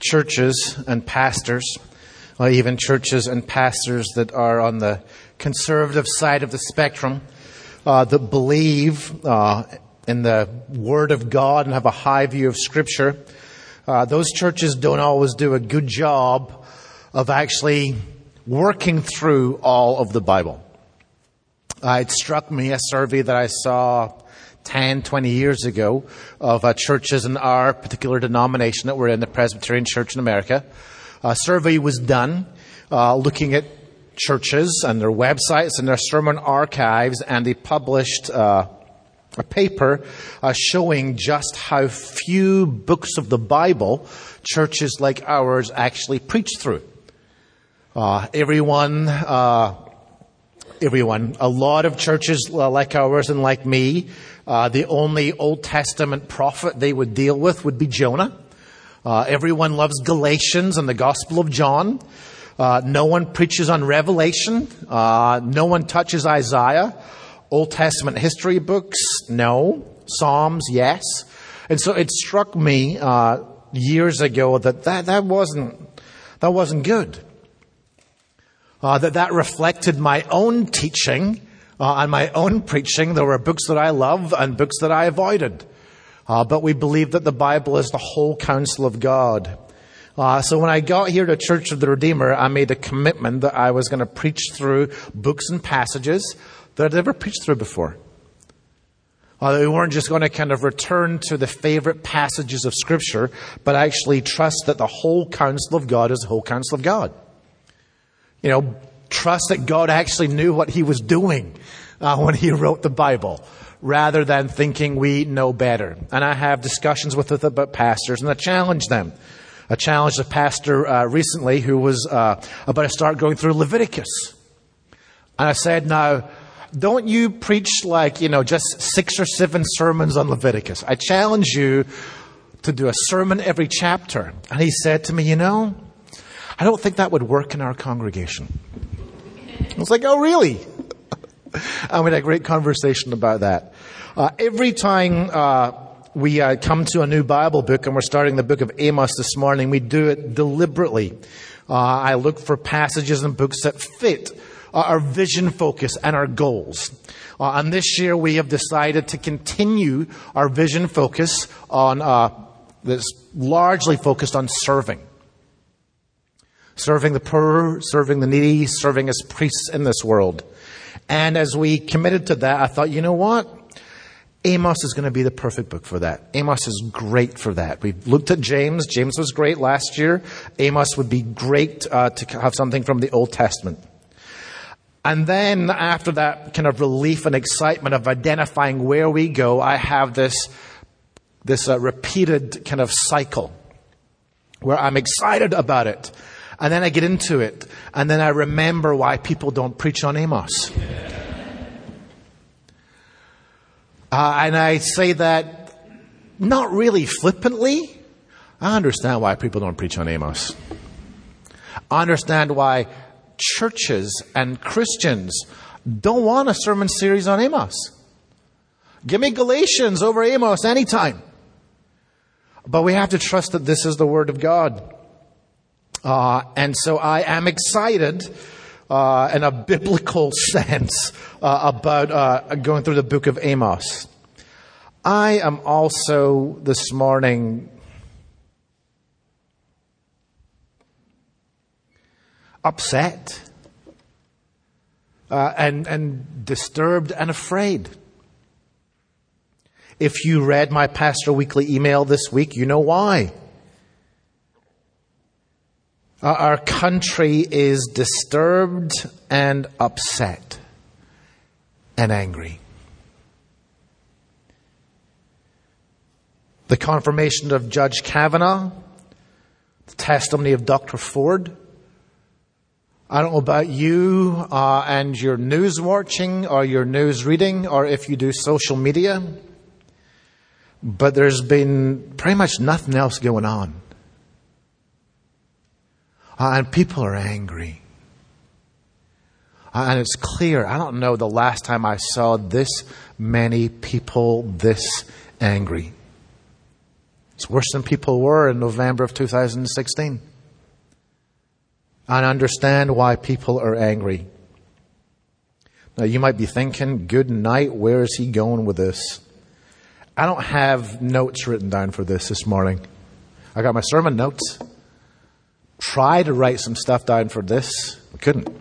churches and pastors, or even churches and pastors that are on the conservative side of the spectrum, that believe in the Word of God and have a high view of Scripture, those churches don't always do a good job of actually working through all of the Bible. It struck me, a survey that I saw 10, 20 years ago of churches in our particular denomination that we're in, the Presbyterian Church in America. A survey was done looking at churches and their websites and their sermon archives, and they published a paper showing just how few books of the Bible churches like ours actually preach through. Everyone, a lot of churches like ours and like me, the only Old Testament prophet they would deal with would be Jonah. Everyone loves Galatians and the Gospel of John. No one preaches on Revelation. No one touches Isaiah. Old Testament history books, no. Psalms, yes. And so it struck me years ago that wasn't good. That reflected my own teaching and my own preaching. There were books that I love and books that I avoided. But we believe that the Bible is the whole counsel of God. So when I got here to Church of the Redeemer, I made a commitment that I was going to preach through books and passages that I'd never preached through before. We weren't just going to kind of return to the favorite passages of Scripture, but actually trust that the whole counsel of God is the whole counsel of God. You know, trust that God actually knew what He was doing when He wrote the Bible, rather than thinking we know better. And I have discussions with it about pastors, and I challenge them. I challenged a pastor recently who was about to start going through Leviticus. And I said, now, don't you preach just 6 or 7 sermons on Leviticus. I challenge you to do a sermon every chapter. And he said to me, I don't think that would work in our congregation. I was like, oh, really? And we had a great conversation about that. Every time we come to a new Bible book, and we're starting the book of Amos this morning, we do it deliberately. I look for passages and books that fit our vision focus and our goals. And this year we have decided to continue our vision focus on that's largely focused on serving. Serving the poor, serving the needy, serving as priests in this world. And as we committed to that, I thought, you know what? Amos is going to be the perfect book for that. Amos is great for that. We've looked at James. James was great last year. Amos would be great to have something from the Old Testament. And then after that kind of relief and excitement of identifying where we go, I have this repeated kind of cycle where I'm excited about it. And then I get into it. And then I remember why people don't preach on Amos. And I say that not really flippantly. I understand why people don't preach on Amos. I understand why churches and Christians don't want a sermon series on Amos. Give me Galatians over Amos anytime. But we have to trust that this is the Word of God. And so I am excited in a biblical sense about going through the book of Amos. I am also this morning upset and disturbed and afraid. If you read my Pastor Weekly email this week, you know why. Our country is disturbed and upset and angry. The confirmation of Judge Kavanaugh, the testimony of Dr. Ford. I don't know about you and your news watching or your news reading or if you do social media, but there's been pretty much nothing else going on. And people are angry. And it's clear, I don't know the last time I saw this many people this angry. It's worse than people were in November of 2016. And understand why people are angry. Now, you might be thinking, good night, where is he going with this? I don't have notes written down for this morning. I got my sermon notes. Tried to write some stuff down for this. I couldn't.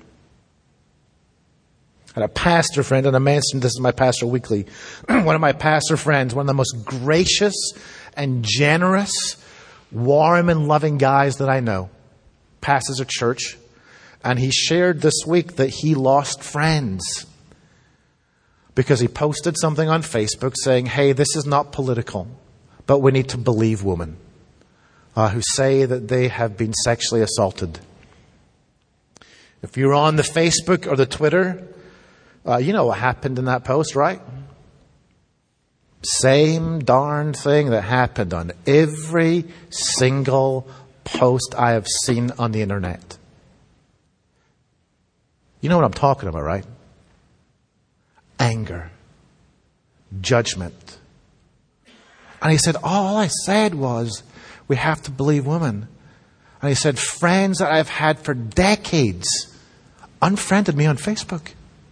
I had a pastor friend, and I mentioned this is my Pastor Weekly. One of my pastor friends, one of the most gracious and generous, warm and loving guys that I know, pastors a church, and he shared this week that he lost friends because he posted something on Facebook saying, hey, this is not political, but we need to believe women who say that they have been sexually assaulted. If you're on the Facebook or the Twitter, you know what happened in that post, right? Same darn thing that happened on every single post I have seen on the internet. You know what I'm talking about, right? Anger. Judgment. And he said, all I said was, we have to believe women. And he said, friends that I've had for decades unfriended me on Facebook.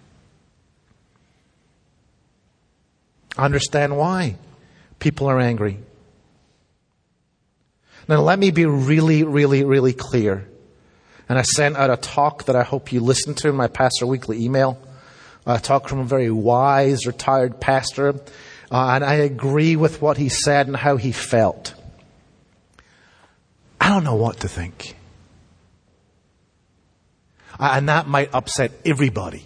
I understand why people are angry. Now, let me be really, really, really clear. And I sent out a talk that I hope you listened to in my Pastor Weekly email. A talk from a very wise, retired pastor. And I agree with what he said and how he felt. I don't know what to think. And that might upset everybody.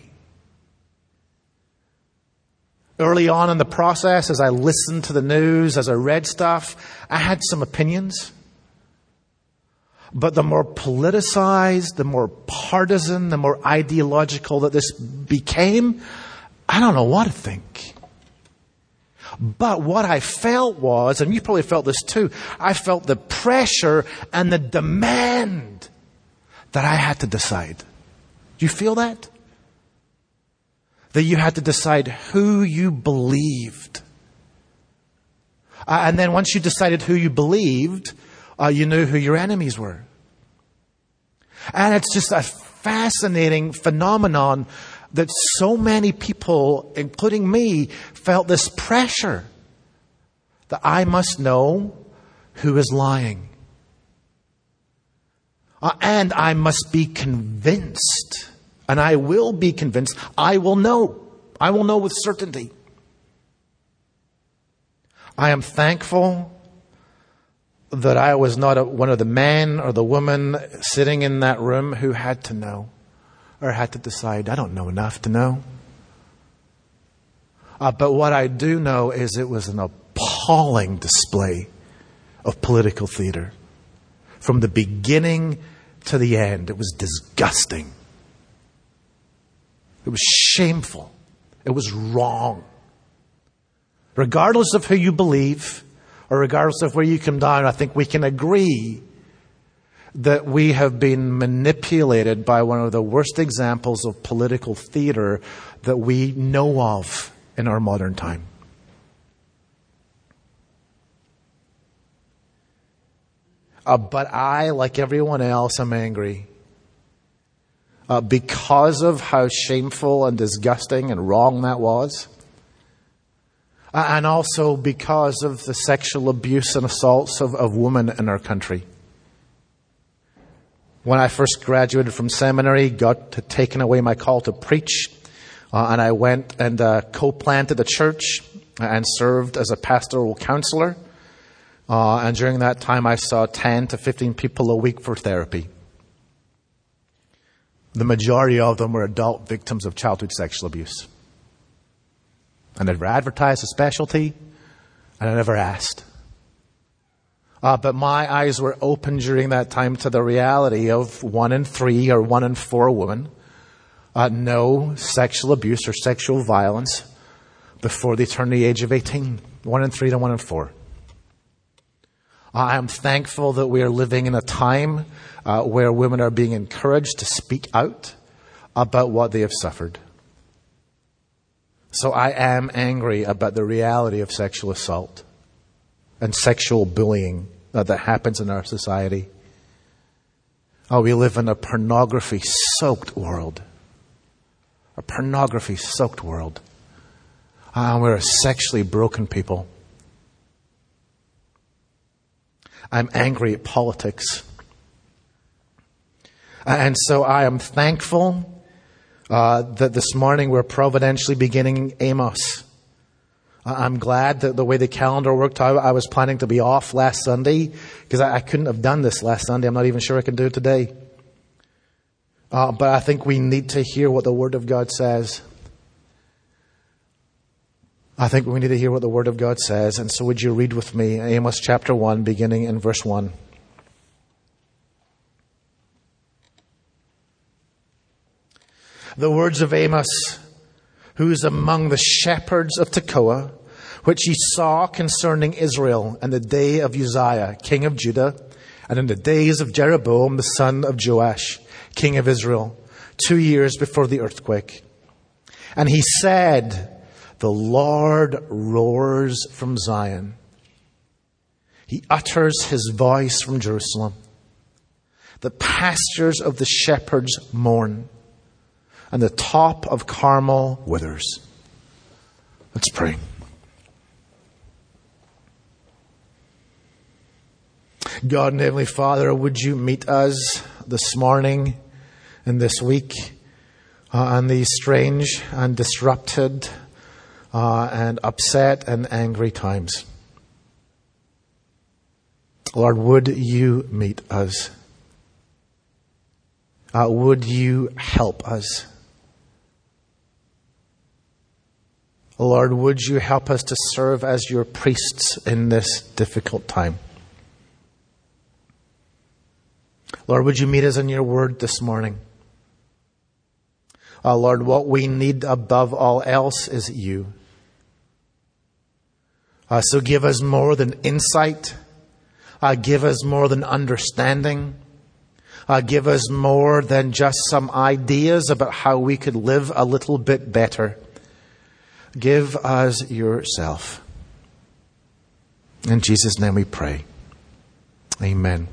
Early on in the process, as I listened to the news, as I read stuff, I had some opinions. But the more politicized, the more partisan, the more ideological that this became, I don't know what to think. But what I felt was, and you probably felt this too, I felt the pressure and the demand that I had to decide. Do you feel that? That you had to decide who you believed. And then once you decided who you believed, you knew who your enemies were. And it's just a fascinating phenomenon that so many people, including me, felt this pressure that I must know who is lying. And I must be convinced, and I will be convinced, I will know with certainty. I am thankful that I was not one of the men or the women sitting in that room who had to know or had to decide. I don't know enough to know. But what I do know is it was an appalling display of political theater. From the beginning to the end, it was disgusting. It was shameful. It was wrong. Regardless of who you believe, or regardless of where you come down, I think we can agree that we have been manipulated by one of the worst examples of political theater that we know of in our modern time. But I, like everyone else, am angry. Because of how shameful and disgusting and wrong that was. And also because of the sexual abuse and assaults of women in our country. When I first graduated from seminary, God had taken away my call to preach. And I went and co-planted a church and served as a pastoral counselor. And during that time, I saw 10 to 15 people a week for therapy. The majority of them were adult victims of childhood sexual abuse. I never advertised a specialty, and I never asked. But my eyes were open during that time to the reality of 1 in 3 or 1 in 4 women know sexual abuse or sexual violence before they turn the age of 18. 1 in 3 to 1 in 4. I am thankful that we are living in a time where women are being encouraged to speak out about what they have suffered. So I am angry about the reality of sexual assault. and sexual bullying that happens in our society. Oh, we live in a pornography-soaked world. A pornography-soaked world. And we're a sexually broken people. I'm angry at politics. And so I am thankful that this morning we're providentially beginning Amos. I'm glad that the way the calendar worked out, I was planning to be off last Sunday because I couldn't have done this last Sunday. I'm not even sure I can do it today. But I think we need to hear what the Word of God says. I think we need to hear what the Word of God says. And so would you read with me Amos chapter 1, beginning in verse 1. The words of Amos, who is among the shepherds of Tekoa, which he saw concerning Israel in the day of Uzziah, king of Judah, and in the days of Jeroboam, the son of Joash, king of Israel, 2 years before the earthquake. And he said, the Lord roars from Zion. He utters his voice from Jerusalem. The pastures of the shepherds mourn, and the top of Carmel withers. Let's pray. God and Heavenly Father, would you meet us this morning and this week on these strange and disrupted and upset and angry times. Lord, would you meet us? Would you help us? Lord, would you help us to serve as your priests in this difficult time? Lord, would you meet us in your word this morning? Lord, what we need above all else is you. So give us more than insight. Give us more than understanding. Give us more than just some ideas about how we could live a little bit better. Give us yourself. In Jesus' name we pray. Amen.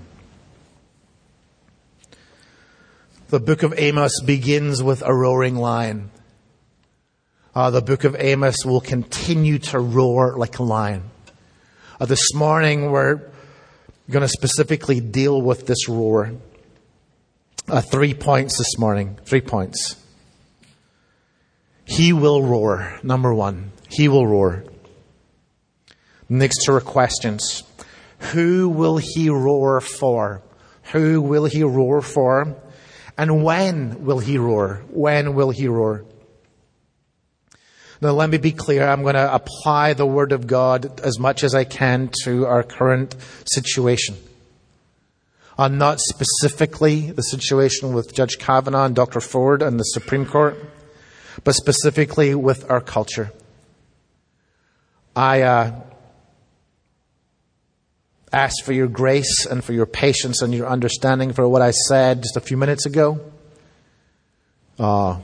The book of Amos begins with a roaring lion. The book of Amos will continue to roar like a lion. This morning we're going to specifically deal with this roar. 3 points this morning. 3 points. He will roar. Number one, he will roar. Next two are questions. Who will he roar for? Who will he roar for? And when will he roar? When will he roar? Now let me be clear. I'm going to apply the Word of God as much as I can to our current situation. Not specifically the situation with Judge Kavanaugh and Dr. Ford and the Supreme Court, but specifically with our culture. I ask for your grace and for your patience and your understanding for what I said just a few minutes ago. But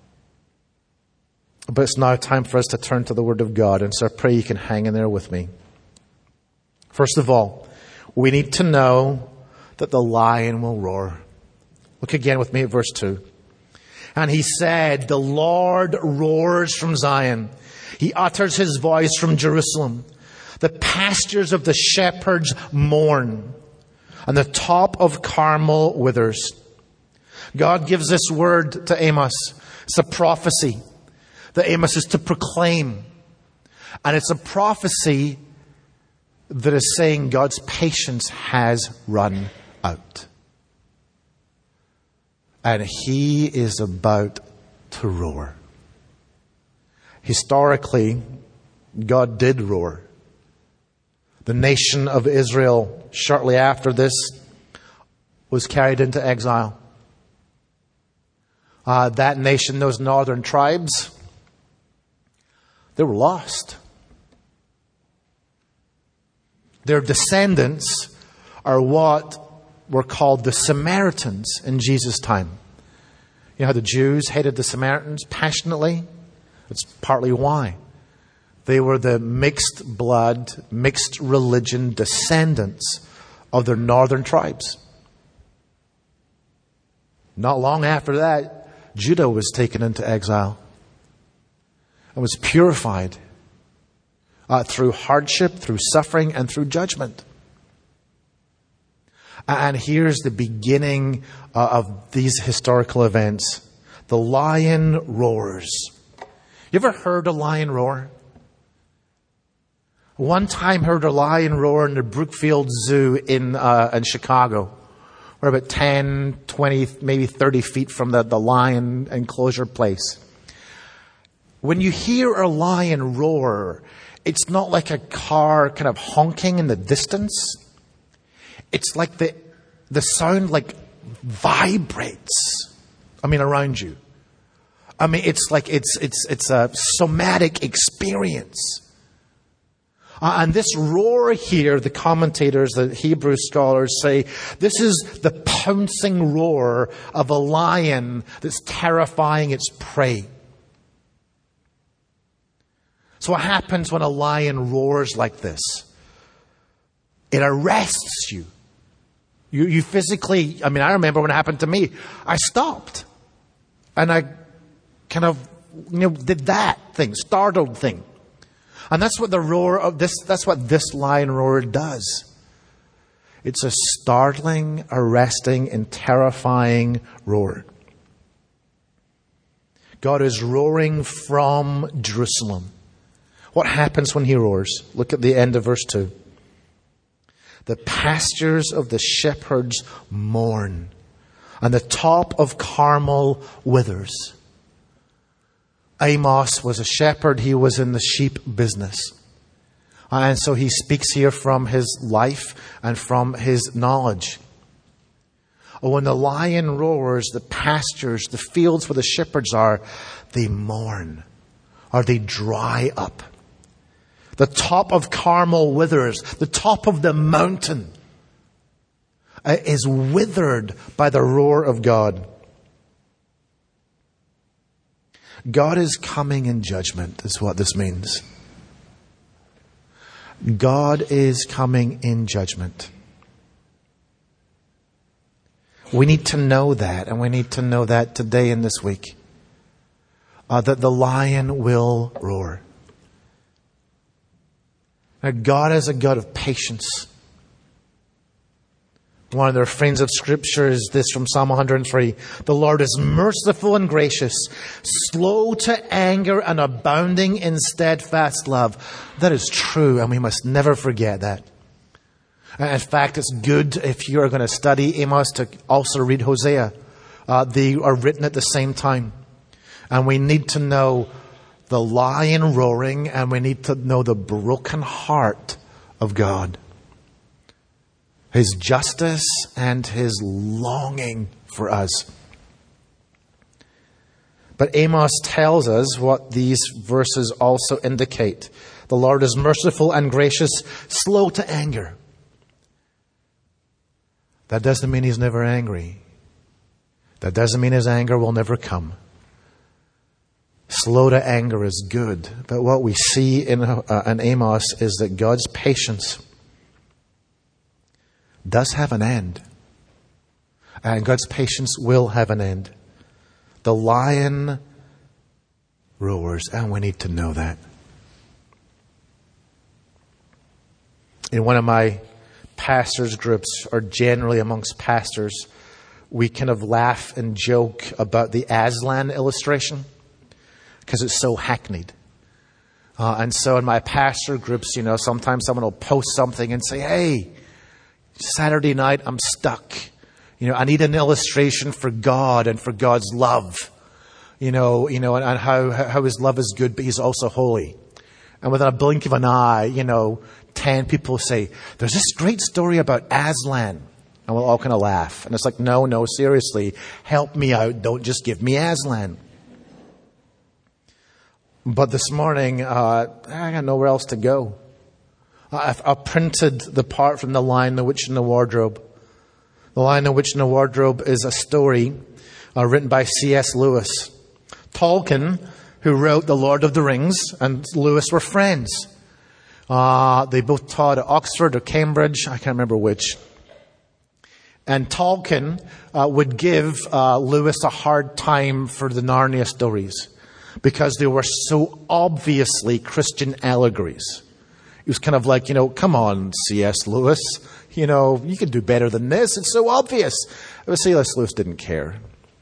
it's now time for us to turn to the Word of God, and so I pray you can hang in there with me. First of all, we need to know that the lion will roar. Look again with me at verse 2. And he said, the Lord roars from Zion. He utters his voice from Jerusalem. The pastures of the shepherds mourn, and the top of Carmel withers. God gives this word to Amos. It's a prophecy that Amos is to proclaim. And it's a prophecy that is saying God's patience has run out. And he is about to roar. Historically, God did roar. The nation of Israel, shortly after this, was carried into exile. That nation, those northern tribes, they were lost. Their descendants are what were called the Samaritans in Jesus' time. You know how the Jews hated the Samaritans passionately? That's partly why. They were the mixed blood, mixed religion descendants of their northern tribes. Not long after that, Judah was taken into exile and was purified through hardship, through suffering, and through judgment. And here's the beginning of these historical events. The lion roars. You ever heard a lion roar? One time heard a lion roar in the Brookfield Zoo in Chicago. We're about 10, 20, maybe 30 feet from the lion enclosure place. When you hear a lion roar, it's not like a car kind of honking in the distance. It's like the sound like vibrates. Around you. It's like it's a somatic experience. And this roar here, the commentators, the Hebrew scholars say, this is the pouncing roar of a lion that's terrifying its prey. So what happens when a lion roars like this? It arrests you. You physically, I remember when it happened to me, I stopped. And I kind of, did that thing, startled thing. And that's what that's what this lion roar does. It's a startling, arresting, and terrifying roar. God is roaring from Jerusalem. What happens when he roars? Look at the end of verse 2. The pastures of the shepherds mourn, and the top of Carmel withers. Amos was a shepherd. He was in the sheep business. And so he speaks here from his life and from his knowledge. When the lion roars, the pastures, the fields where the shepherds are, they mourn, or they dry up. The top of Carmel withers. The top of the mountain is withered by the roar of God. God is coming in judgment, is what this means. God is coming in judgment. We need to know that, and we need to know that today and this week. That the lion will roar. Now, God is a God of patience. One of their friends of Scripture is this from Psalm 103. The Lord is merciful and gracious, slow to anger and abounding in steadfast love. That is true, and we must never forget that. In fact, it's good if you are going to study Amos to also read Hosea. They are written at the same time. And we need to know the lion roaring, and we need to know the broken heart of God. His justice and his longing for us. But Amos tells us what these verses also indicate. The Lord is merciful and gracious, slow to anger. That doesn't mean he's never angry. That doesn't mean his anger will never come. Slow to anger is good. But what we see in Amos is that God's patience does have an end. And God's patience will have an end. The lion roars, and we need to know that. In one of my pastors' groups, or generally amongst pastors, we kind of laugh and joke about the Aslan illustration because it's so hackneyed. And so in my pastor groups, sometimes someone will post something and say, hey, Saturday night, I'm stuck. I need an illustration for God and for God's love. And how his love is good, but he's also holy. And within a blink of an eye, 10 people say, there's this great story about Aslan. And we'll all kind of laugh. And it's like, no, seriously, help me out. Don't just give me Aslan. But this morning, I got nowhere else to go. I printed the part from The Lion, the Witch, and the Wardrobe. The Lion, the Witch, and the Wardrobe is a story written by C.S. Lewis. Tolkien who wrote The Lord of the Rings, and Lewis were friends. They both taught at Oxford or Cambridge, I can't remember which. And Tolkien would give Lewis a hard time for the Narnia stories because they were so obviously Christian allegories. He was kind of like, come on, C.S. Lewis. You can do better than this. It's so obvious. But C.S. Lewis didn't care.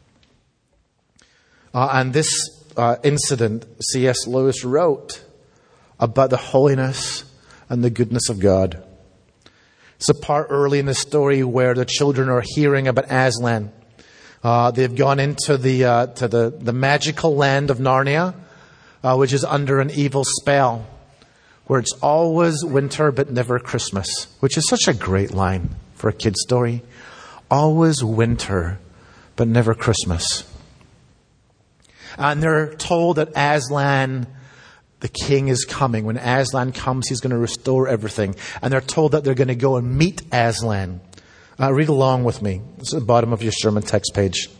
And this incident, C.S. Lewis wrote about the holiness and the goodness of God. It's a part early in the story where the children are hearing about Aslan. They've gone into the magical land of Narnia, which is under an evil spell, where it's always winter but never Christmas, which is such a great line for a kid's story. Always winter but never Christmas. And they're told that Aslan, the king, is coming. When Aslan comes, he's going to restore everything. And they're told that they're going to go and meet Aslan. Read along with me. It's at the bottom of your sermon text page.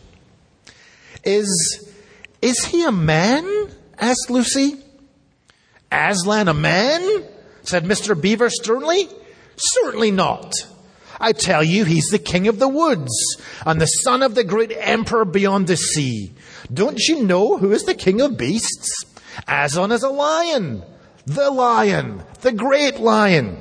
Is he a man? Asked Lucy. Aslan a man? Said Mr. Beaver sternly. Certainly not. I tell you, he's the king of the woods and the son of the great emperor beyond the sea. Don't you know who is the king of beasts? Aslan is a lion, the great lion.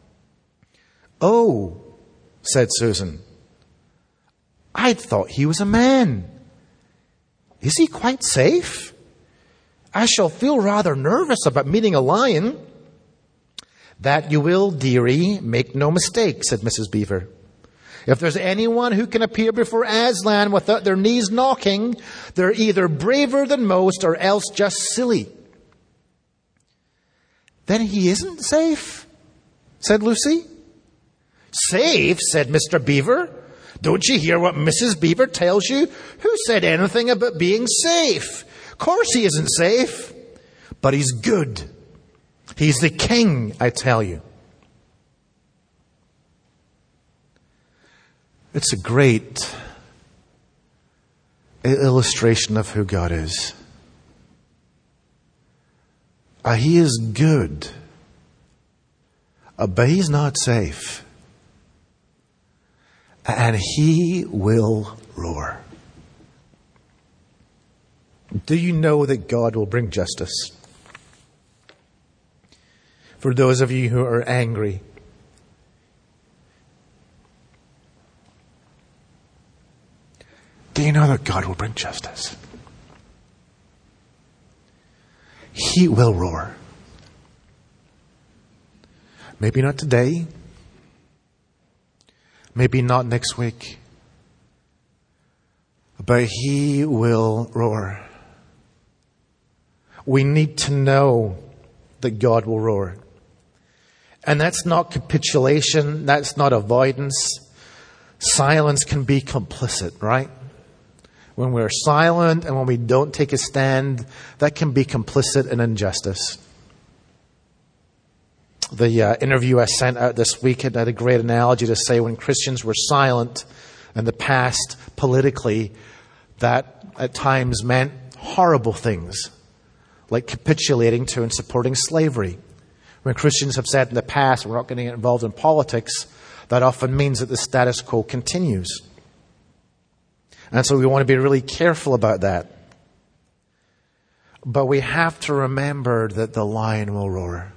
Oh, said Susan, I thought he was a man. Is he quite safe? I shall feel rather nervous about meeting a lion. That you will, dearie, make no mistake, said Mrs. Beaver. If there's anyone who can appear before Aslan without their knees knocking, they're either braver than most or else just silly. Then he isn't safe, said Lucy. Safe, said Mr. Beaver. Don't you hear what Mrs. Beaver tells you? Who said anything about being safe? Of course he isn't safe, but he's good. He's the king, I tell you. It's a great illustration of who God is. He is good, but he's not safe. And he will roar. Do you know that God will bring justice? For those of you who are angry, do you know that God will bring justice? He will roar. Maybe not today. Maybe not next week. But he will roar. We need to know that God will roar. And that's not capitulation. That's not avoidance. Silence can be complicit, right? When we're silent and when we don't take a stand, that can be complicit in injustice. The interview I sent out this week had a great analogy to say when Christians were silent in the past politically, that at times meant horrible things, like capitulating to and supporting slavery. When Christians have said in the past, we're not going to get involved in politics, that often means that the status quo continues. And so we want to be really careful about that. But we have to remember that the lion will roar.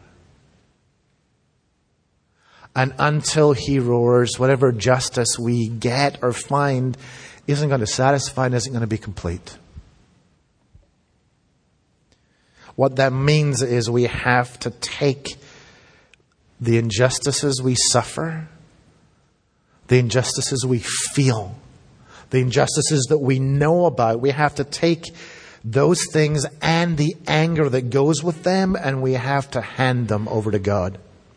And until he roars, whatever justice we get or find isn't going to satisfy and isn't going to be complete. What that means is we have to take the injustices we suffer, the injustices we feel, the injustices that we know about. We have to take those things and the anger that goes with them, and we have to hand them over to God.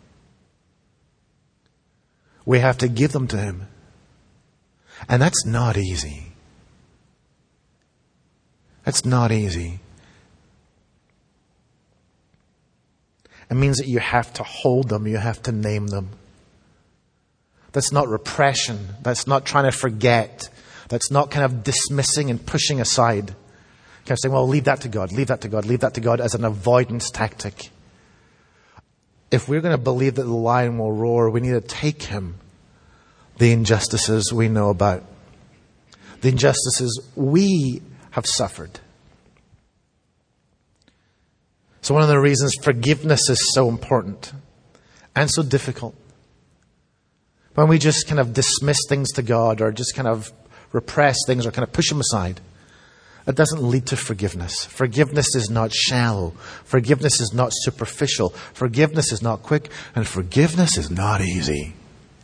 We have to give them to him. And that's not easy. That's not easy. It means that you have to hold them. You have to name them. That's not repression. That's not trying to forget. That's not kind of dismissing and pushing aside. Kind of saying, well, leave that to God, leave that to God, leave that to God as an avoidance tactic. If we're going to believe that the lion will roar, we need to take him the injustices we know about, the injustices we have suffered. So one of the reasons forgiveness is so important and so difficult, when we just kind of dismiss things to God or just kind of repress things or kind of push them aside, it doesn't lead to forgiveness. Forgiveness is not shallow. Forgiveness is not superficial. Forgiveness is not quick. And forgiveness is not easy.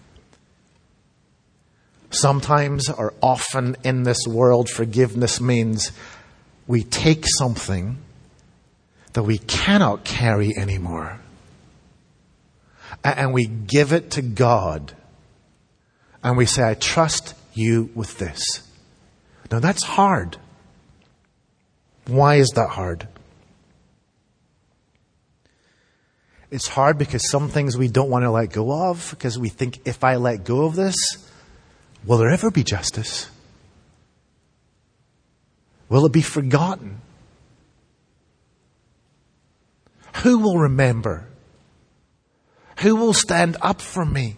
Sometimes or often in this world, forgiveness means we take something that we cannot carry anymore and we give it to God and we say, I trust you with this. Now that's hard. Why is that hard? It's hard because some things we don't want to let go of, because we think, if I let go of this, will there ever be justice? Will it be forgotten? Who will remember? Who will stand up for me?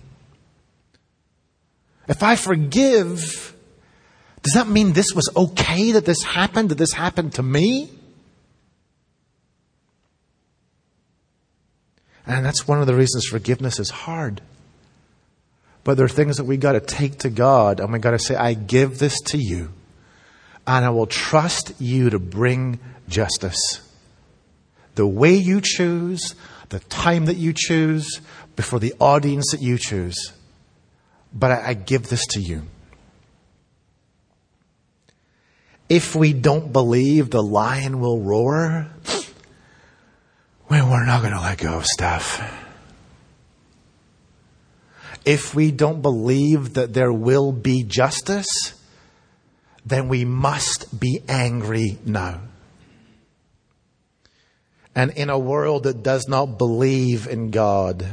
If I forgive, does that mean this was okay that this happened? Did this happen to me? And that's one of the reasons forgiveness is hard. But there are things that we got to take to God and we got to say, I give this to you and I will trust you to bring justice. The way you choose, the time that you choose, before the audience that you choose. But I give this to you. If we don't believe the lion will roar, well, we're not going to let go of stuff. If we don't believe that there will be justice, then we must be angry now. And in a world that does not believe in God,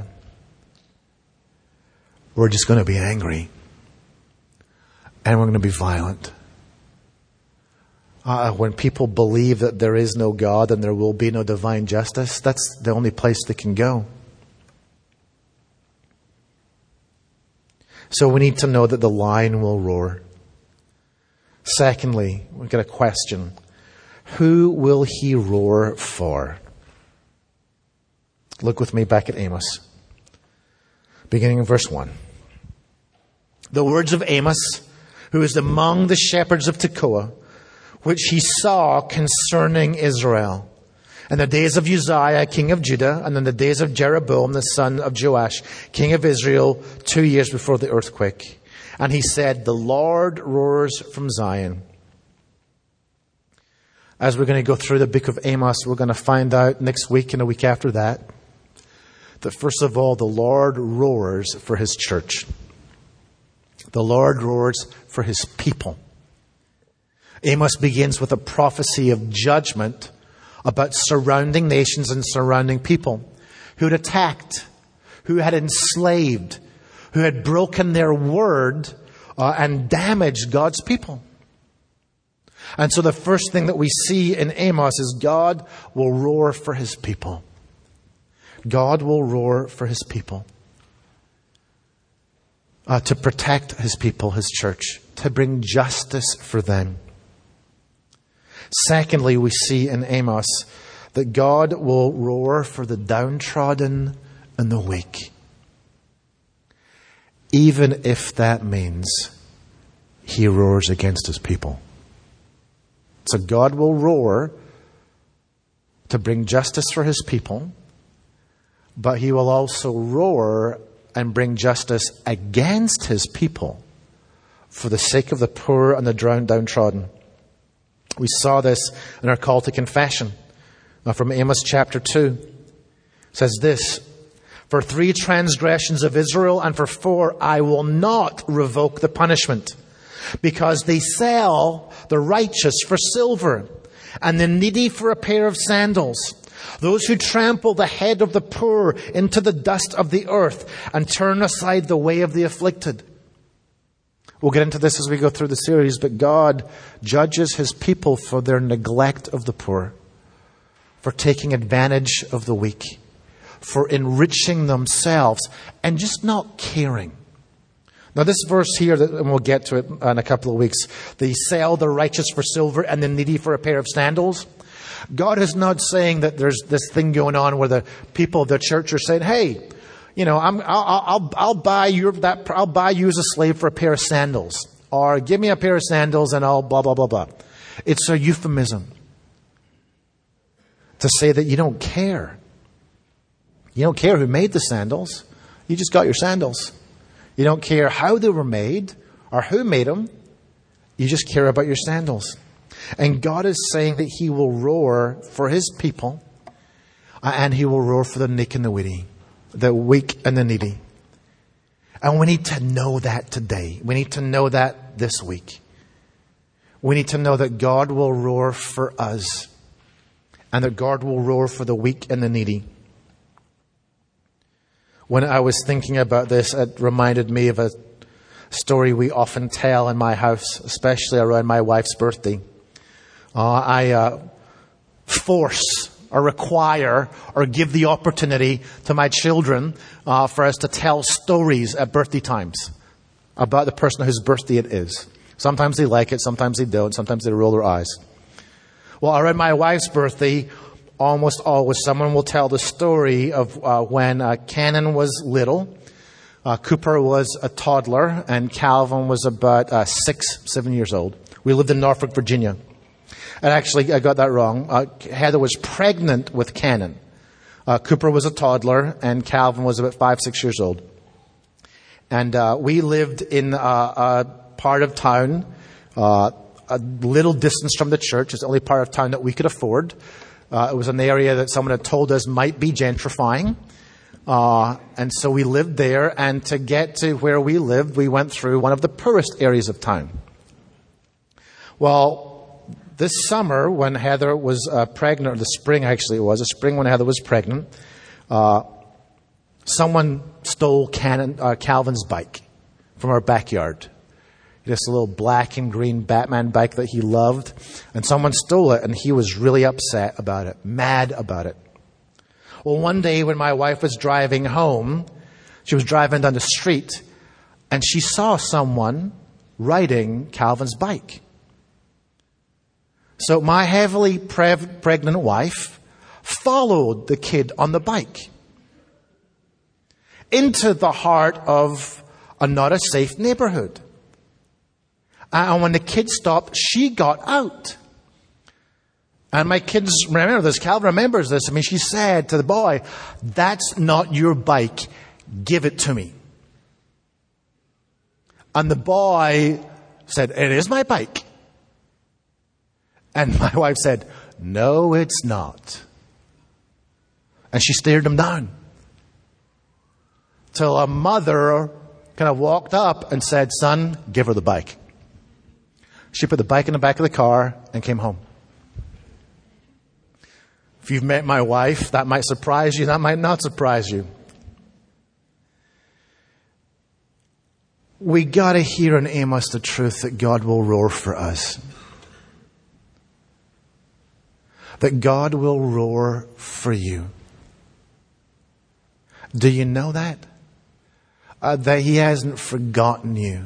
we're just going to be angry. And we're going to be violent. When people believe that there is no God and there will be no divine justice, that's the only place they can go. So we need to know that the lion will roar. Secondly, we've got a question. Who will he roar for? Look with me back at Amos, beginning in verse 1. The words of Amos, who is among the shepherds of Tekoa, which he saw concerning Israel. In the days of Uzziah, king of Judah, and in the days of Jeroboam, the son of Joash, king of Israel, 2 years before the earthquake. And he said, the Lord roars from Zion. As we're going to go through the book of Amos, we're going to find out next week and a week after that first of all, the Lord roars for his church. The Lord roars for his people. Amos begins with a prophecy of judgment about surrounding nations and surrounding people who had attacked, who had enslaved, who had broken their word and damaged God's people. And so the first thing that we see in Amos is God will roar for his people. God will roar for his people. To protect his people, his church, to bring justice for them. Secondly, we see in Amos that God will roar for the downtrodden and the weak. Even if that means he roars against his people. So God will roar to bring justice for his people, but he will also roar and bring justice against his people for the sake of the poor and the downtrodden. We saw this in our call to confession from Amos chapter 2. It says this, for 3 transgressions of Israel and for 4 I will not revoke the punishment, because they sell the righteous for silver and the needy for a pair of sandals. Those who trample the head of the poor into the dust of the earth and turn aside the way of the afflicted. We'll get into this as we go through the series, but God judges his people for their neglect of the poor, for taking advantage of the weak, for enriching themselves and just not caring. Now this verse here, and we'll get to it in a couple of weeks, they sell the righteous for silver and the needy for a pair of sandals. God is not saying that there's this thing going on where the people of the church are saying, hey, I'll buy you as a slave for a pair of sandals, or give me a pair of sandals and I'll blah, blah, blah, blah. It's a euphemism to say that you don't care. You don't care who made the sandals. You just got your sandals. You don't care how they were made or who made them. You just care about your sandals. And God is saying that he will roar for his people, and he will roar for the weak and the weak and the needy. And we need to know that today. We need to know that this week. We need to know that God will roar for us, and that God will roar for the weak and the needy. When I was thinking about this, it reminded me of a story we often tell in my house, especially around my wife's birthday. I force or require or give the opportunity to my children for us to tell stories at birthday times about the person whose birthday it is. Sometimes they like it, sometimes they don't, sometimes they roll their eyes. Well, around my wife's birthday, almost always someone will tell the story of when Cannon was little, Cooper was a toddler, and Calvin was about 7 years old. We lived in Norfolk, Virginia. And actually, I got that wrong. Heather was pregnant with Cannon. Cooper was a toddler, and Calvin was about 5-6 years old. And we lived in a part of town, a little distance from the church. It's the only part of town that we could afford. It was an area that someone had told us might be gentrifying. And so we lived there, and to get to where we lived, we went through one of the poorest areas of town. Well, this summer, when Heather was pregnant, or the spring actually it was, the spring when Heather was pregnant, someone stole Calvin's bike from our backyard. This little black and green Batman bike that he loved. And someone stole it, and he was really upset about it, mad about it. Well, one day when my wife was driving home, she was driving down the street, and she saw someone riding Calvin's bike. So my heavily pregnant wife followed the kid on the bike into the heart of a not a safe neighborhood. And when the kid stopped, she got out. And my kids remember this. Calvin remembers this. I mean, she said to the boy, "That's not your bike. Give it to me." And the boy said, "It is my bike." And my wife said, "No, it's not." And she stared him down. Till a mother kind of walked up and said, "Son, give her the bike." She put the bike in the back of the car and came home. If you've met my wife, that might surprise you, that might not surprise you. We got to hear in Amos the truth that God will roar for us. That God will roar for you. Do you know that? That He hasn't forgotten you.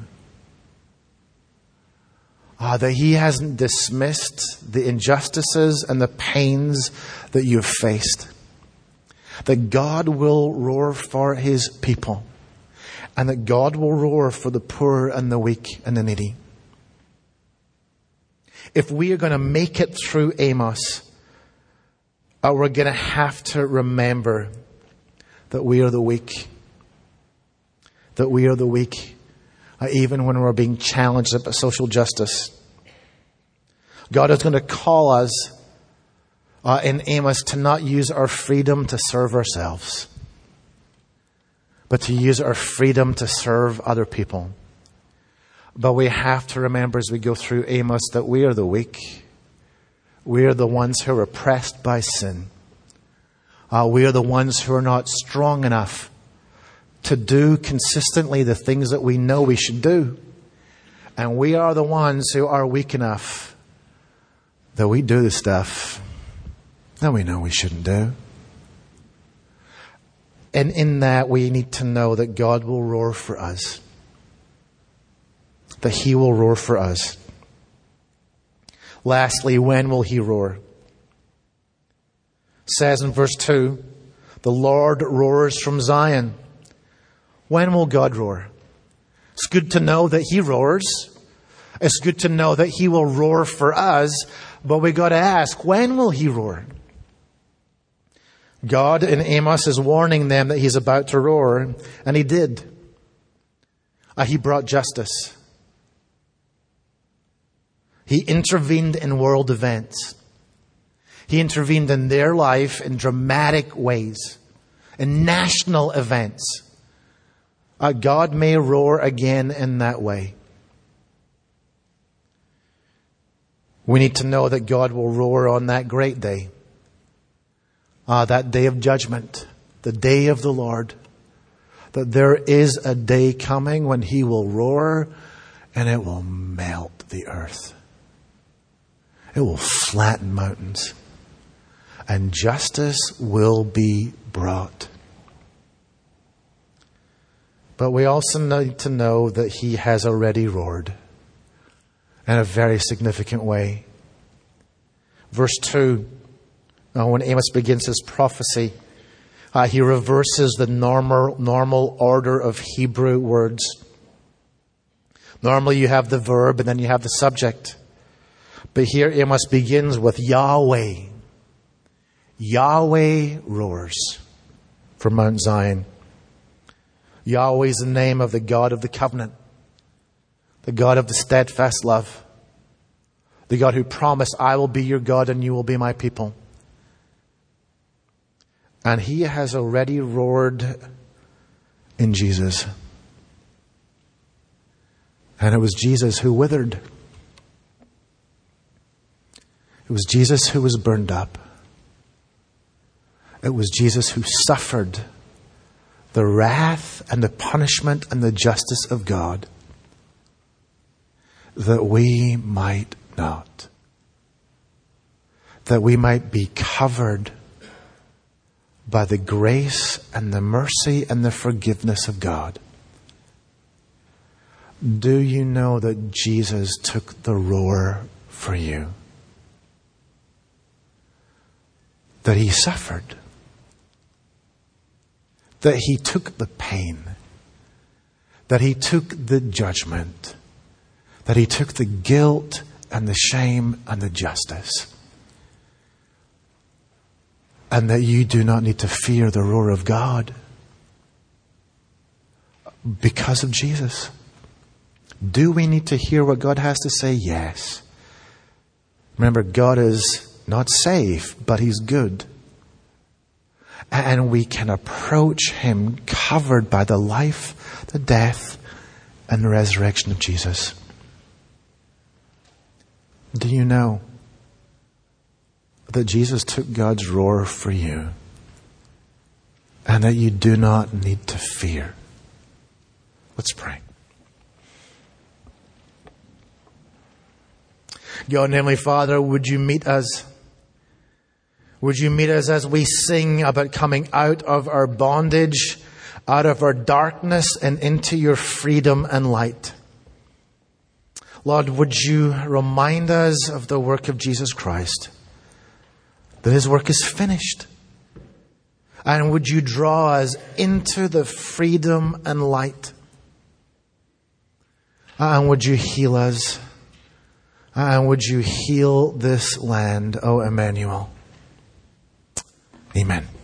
That He hasn't dismissed the injustices and the pains that you've faced. That God will roar for His people. And that God will roar for the poor and the weak and the needy. If we are going to make it through Amos, we're going to have to remember that we are the weak. That we are the weak. Even when we're being challenged about social justice. God is going to call us in Amos to not use our freedom to serve ourselves, but to use our freedom to serve other people. But we have to remember as we go through Amos that we are the weak. We are the ones who are oppressed by sin. We are the ones who are not strong enough to do consistently the things that we know we should do. And we are the ones who are weak enough that we do the stuff that we know we shouldn't do. And in that, we need to know that God will roar for us. That He will roar for us. Lastly, when will He roar? It says in verse 2, the Lord roars from Zion. When will God roar? It's good to know that He roars. It's good to know that He will roar for us. But we got to ask, when will He roar? God in Amos is warning them that He's about to roar. And He did. He brought justice. He intervened in world events. He intervened in their life in dramatic ways, in national events. God may roar again in that way. We need to know that God will roar on that great day, that day of judgment, the day of the Lord. That there is a day coming when He will roar and it will melt the earth. It will flatten mountains. And justice will be brought. But we also need to know that He has already roared in a very significant way. Verse 2, when Amos begins his prophecy, he reverses the normal order of Hebrew words. Normally you have the verb and then you have the subject. But here Amos begins with Yahweh. Yahweh roars from Mount Zion. Yahweh is the name of the God of the covenant, the God of the steadfast love, the God who promised, I will be your God and you will be my people. And He has already roared in Jesus. And it was Jesus who withered. It was Jesus who was burned up. It was Jesus who suffered the wrath and the punishment and the justice of God that we might not. That we might be covered by the grace and the mercy and the forgiveness of God. Do you know that Jesus took the roar for you? That He suffered. That He took the pain. That He took the judgment. That He took the guilt and the shame and the justice. And that you do not need to fear the roar of God because of Jesus. Do we need to hear what God has to say? Yes. Remember, God is not safe, but He's good. And we can approach Him covered by the life, the death, and the resurrection of Jesus. Do you know that Jesus took God's roar for you and that you do not need to fear? Let's pray. God and Heavenly Father, would you meet us? Would you meet us as we sing about coming out of our bondage, out of our darkness and into your freedom and light? Lord, would you remind us of the work of Jesus Christ, that His work is finished? And would you draw us into the freedom and light? And would you heal us? And would you heal this land, O Emmanuel? Amen.